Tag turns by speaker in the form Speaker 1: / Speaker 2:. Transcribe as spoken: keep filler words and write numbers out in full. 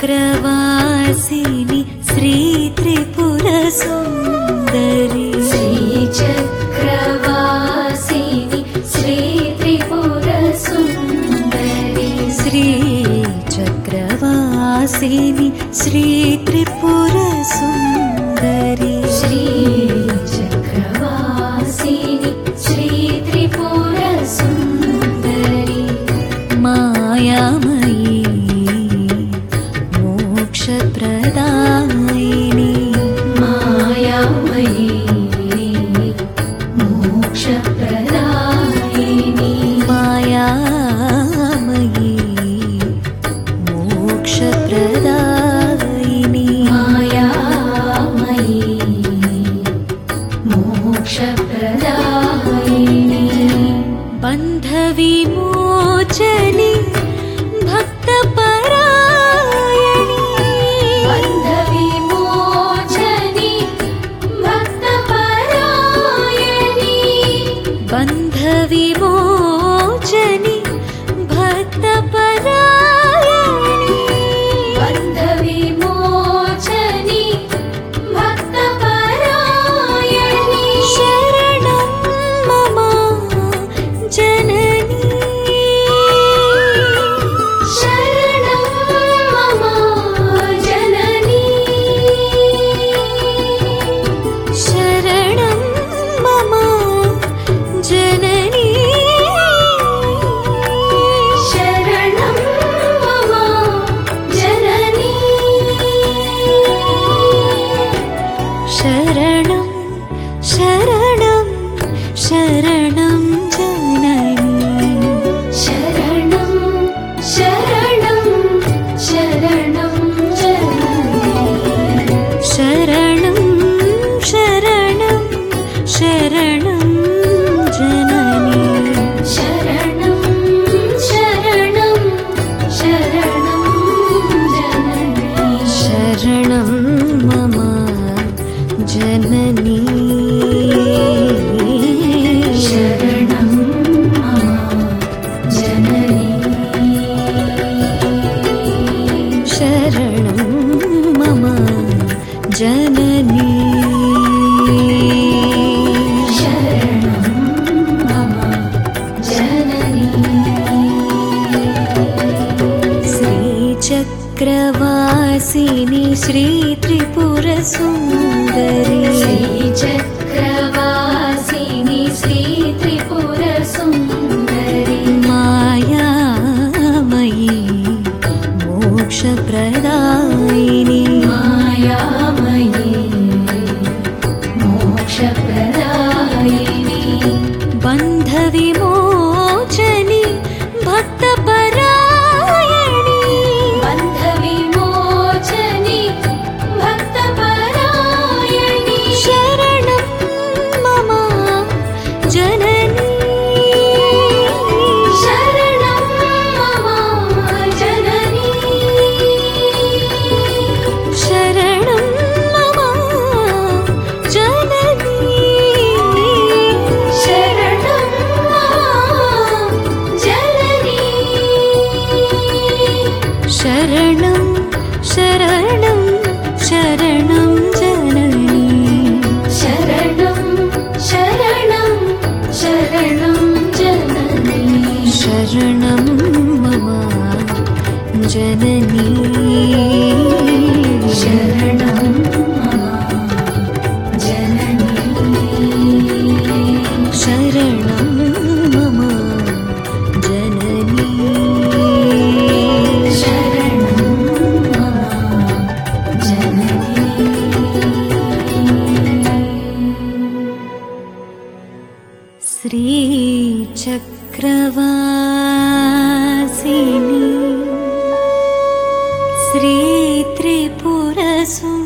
Speaker 1: श्रीचक्रवासिनि श्रीत्रिपुरसुन्दरि
Speaker 2: श्रीचक्रवासिनि श्रीत्रिपुरसुन्दरि
Speaker 1: श्रीचक्रवासिनि श्रीत्रिपुरसुन्दरि
Speaker 2: श्रीचक्रवासिनि श्रीत्रिपुरसुन्दरि
Speaker 1: मायामयी मोक्षप्रदायिनी
Speaker 2: मायामयी मोक्षप्रदायिनी
Speaker 1: मायामयी मोक्षप्रदायिनी
Speaker 2: मायामयी मोक्षप्रदायिनी
Speaker 1: बन्धविमोचनी भक्तपरायणी
Speaker 2: बन्धविमोचनी भक्तपरायणी
Speaker 1: बन्धविमोचनी भक्तपरायणी
Speaker 2: बन्धविमोचनी भक्तपरायणी
Speaker 1: शरणं मम जननी
Speaker 2: शरणं मम जननी
Speaker 1: शरणं मम जननी
Speaker 2: शरणं मम जननी
Speaker 1: शरणं शरणं शरणं जननी
Speaker 2: शरणं शरणं शरणं जननी
Speaker 1: शरणं शरणं शरणं जननी
Speaker 2: शरणं शरणं शरणं जननी
Speaker 1: शरणं मम जननी
Speaker 2: शरणं मम जननी
Speaker 1: शरणं मम जननी
Speaker 2: शरणं मम जननी
Speaker 1: श्रीचक्रवासिनि श्रीत्रिपुरसुन्दरि
Speaker 2: श्रीचक्रवासिनि श्रीत्रिपुरसुन्दरि
Speaker 1: मायामयी मोक्षप्रदायिनी
Speaker 2: मायामयी मोक्षप्रदायिनी
Speaker 1: बन्धविमोचनी भक्तपरायणी
Speaker 2: बन्धविमोचनी भक्तपरायणी
Speaker 1: शरणं मम जननी
Speaker 2: शरणं मम जननी
Speaker 1: शरणं मम जननी
Speaker 2: शरणं मम जननी
Speaker 1: शरणं शरणं शरणं जननी
Speaker 2: शरणं शरणं शरणं जननी
Speaker 1: शरणं मम जननी
Speaker 2: शरणं मम जननी
Speaker 1: शरणं मम जननी
Speaker 2: शरणं मम जननी
Speaker 1: श्रीचक्रवासिनि श्रीत्रिपुरसुन्दरि